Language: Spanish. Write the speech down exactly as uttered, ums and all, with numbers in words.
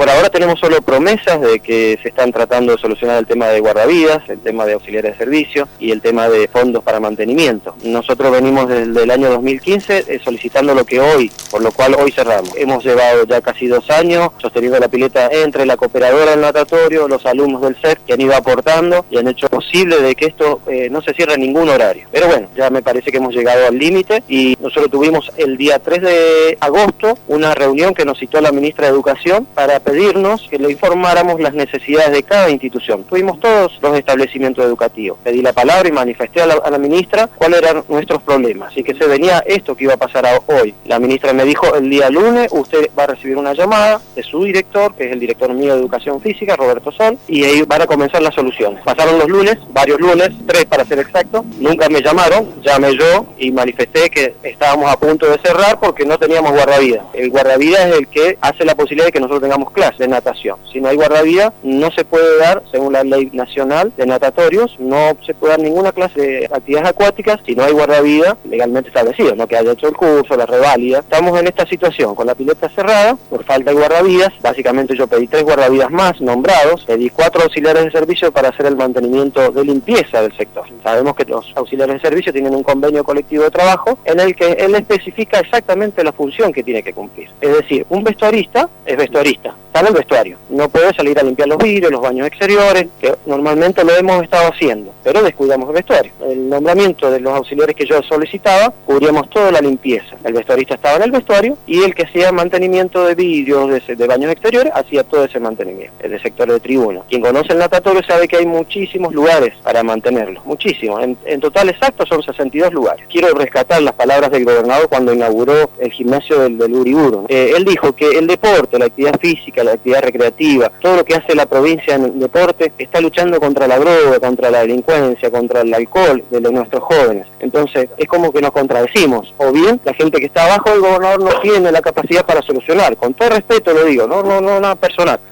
por ahora tenemos solo promesas de que se están tratando de solucionar el tema de guardavidas, el tema de auxiliares de servicio y el tema de fondos para mantenimiento. Nosotros venimos desde el año dos mil quince eh, solicitando lo que hoy, por lo cual hoy cerramos. Hemos llevado ya casi dos años sosteniendo la pileta entre la cooperadora del natatorio, los alumnos del C E F que han ido aportando y han hecho posible de que esto eh, no se cierre en ningún horario. Pero bueno, ya me parece que hemos llegado al límite y nosotros tuvimos el día tres de agosto una reunión que nos citó la ministra de Educación para pedirnos que le informáramos las necesidades de cada institución. Tuvimos todos los establecimientos educativos. Pedí la palabra y manifesté a la, a la ministra cuáles eran nuestros problemas y que se venía esto que iba a pasar a hoy. La ministra me dijo el día lunes usted va a recibir una llamada de su director, que es el director mío de Educación Física, Roberto Sol, y ahí van a comenzar las soluciones. Pasaron los lunes, varios lunes, tres para ser exacto, nunca me llamaron, llamé yo y manifesté que estábamos a punto de cerrar porque no teníamos guardavida. El guardavida es el que hace la posibilidad de que nosotros tengamos clases de natación. Si no hay guardavida, no se puede dar, según la ley nacional de natatorios, no se puede dar ninguna clase de actividades acuáticas si no hay guardavida legalmente establecido, no que haya hecho el curso, la reválida. Estamos en esta situación, con la pileta cerrada, por falta de guardavidas. Básicamente yo pedí tres guardavidas más nombrados, pedí cuatro auxiliares de servicio para hacer el mantenimiento de limpieza del sector. Sabemos que los auxiliares de servicio tienen un convenio colectivo de trabajo en el que él especifica exactamente la función que tiene que cumplir. Es decir, un vestuarista es vestuarista, está en el vestuario, no puede salir a limpiar los vidrios, los baños exteriores, que normalmente lo hemos estado haciendo, pero descuidamos el vestuario. El nombramiento de los auxiliares que yo solicitaba, cubríamos toda la limpieza. El vestuarista estaba en el vestuario y el que hacía mantenimiento de vidrios, de, de baños exteriores, hacía todo ese mantenimiento, el de sector de tribuna. Quien conoce el natatorio sabe que hay muchísimos lugares para mantenerlo, muchísimos. En, en total exacto son sesenta y dos lugares. Quiero rescatar las palabras del gobernador cuando inauguró el gimnasio del, del Uriburu. Eh, él dijo que el deporte, la actividad física, la actividad recreativa, todo lo que hace la provincia en el deporte, está luchando contra la droga, contra la delincuencia, contra el alcohol de los, nuestros jóvenes. Entonces es como que nos contradecimos. O bien la gente que está abajo del gobernador no tiene la capacidad para solucionar. Con todo respeto lo digo, no, no, no nada personal.